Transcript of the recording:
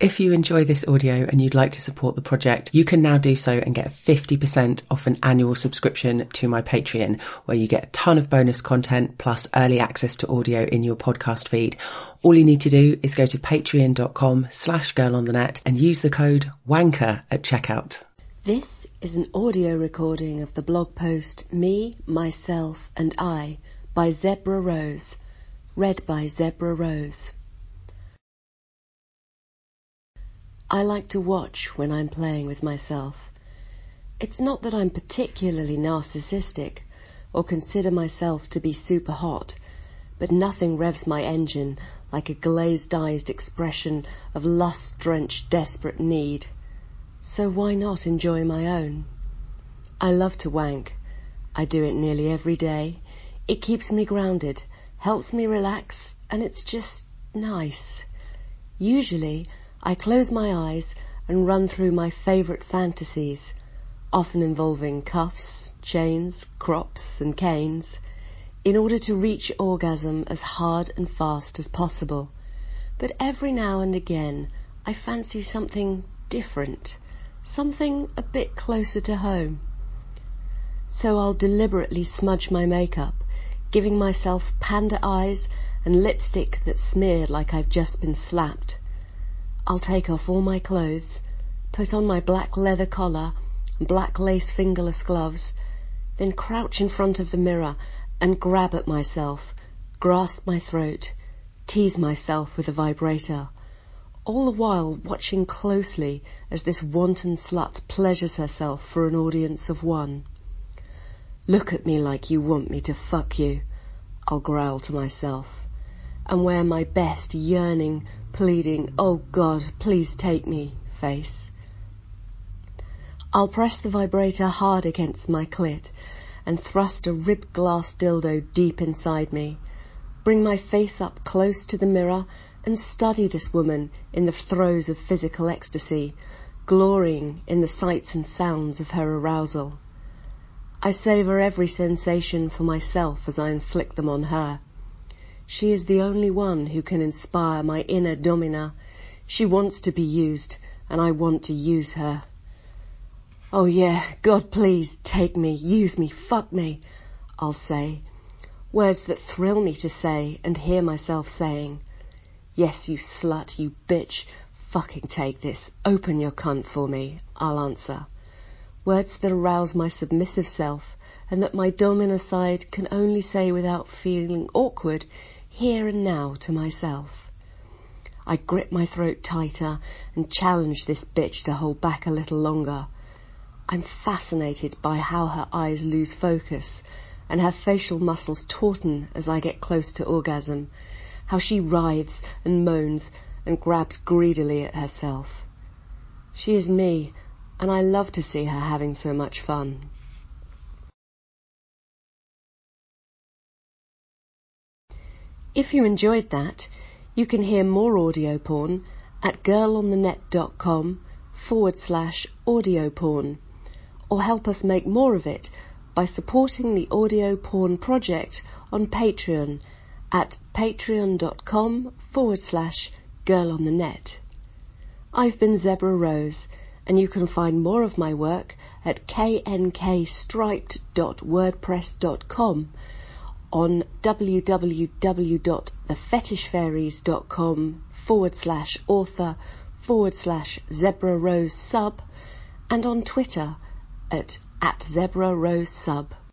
If you enjoy this audio and you'd like to support the project, you can now do so and get 50% off an annual subscription to my Patreon, where you get a ton of bonus content plus early access to audio in your podcast feed. All you need to do is go to patreon.com/girlonthenet and use the code WANKER at checkout. This is an audio recording of the blog post Me, Myself and I by Zebra Rose, read by Zebra Rose. I like to watch when I'm playing with myself. It's not that I'm particularly narcissistic or consider myself to be super hot, but nothing revs my engine like a glazed-eyed expression of lust-drenched desperate need. So why not enjoy my own? I love to wank. I do it nearly every day. It keeps me grounded, helps me relax, and it's just nice. Usually, I close my eyes and run through my favourite fantasies, often involving cuffs, chains, crops and canes, in order to reach orgasm as hard and fast as possible. But every now and again I fancy something different, something a bit closer to home. So I'll deliberately smudge my makeup, giving myself panda eyes and lipstick that's smeared like I've just been slapped. I'll take off all my clothes, put on my black leather collar and black lace fingerless gloves, then crouch in front of the mirror and grab at myself, grasp my throat, tease myself with a vibrator, all the while watching closely as this wanton slut pleasures herself for an audience of one. "Look at me like you want me to fuck you," I'll growl to myself, and wear my best yearning, pleading, "Oh God, please take me" face. I'll press the vibrator hard against my clit and thrust a ribbed glass dildo deep inside me, bring my face up close to the mirror and study this woman in the throes of physical ecstasy, glorying in the sights and sounds of her arousal. I savour every sensation for myself as I inflict them on her. She is the only one who can inspire my inner domina. She wants to be used, and I want to use her. "Oh yeah, God please, take me, use me, fuck me," I'll say, words that thrill me to say and hear myself saying. "Yes, you slut, you bitch, fucking take this, open your cunt for me," I'll answer. Words that arouse my submissive self and that my domina side can only say without feeling awkward here and now to myself. I grip my throat tighter and challenge this bitch to hold back a little longer. I'm fascinated by how her eyes lose focus and her facial muscles tauten as I get close to orgasm, how she writhes and moans and grabs greedily at herself. She is me, and I love to see her having so much fun. If you enjoyed that, you can hear more audio porn at girlonthenet.com/audio porn, or help us make more of it by supporting the audio porn project on Patreon at patreon.com/girlonthenet. I've been Zebra Rose, and you can find more of my work at knk-striped.wordpress.com, on www.thefetishfairies.com/author/Zebra Rose Sub, and on Twitter at Zebra Rose Sub.